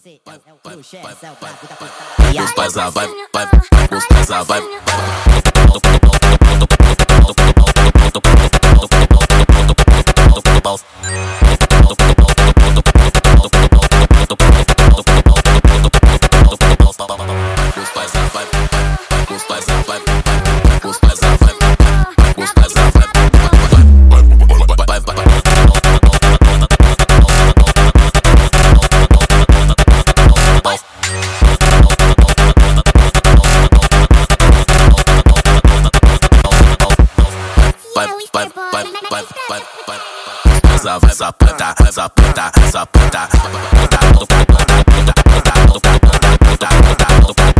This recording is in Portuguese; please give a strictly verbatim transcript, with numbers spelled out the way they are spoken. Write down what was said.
Você é o bruxo, é o brabo da putaria. Os paisa vai, vai, os paisa vai. Os paisa vai, os paisa vai, os paisa vai, os paisa vai. Vai, vai, vai. Vai, vai, vai, vai, vai, vai. Essa, essa puta, essa puta, essa puta.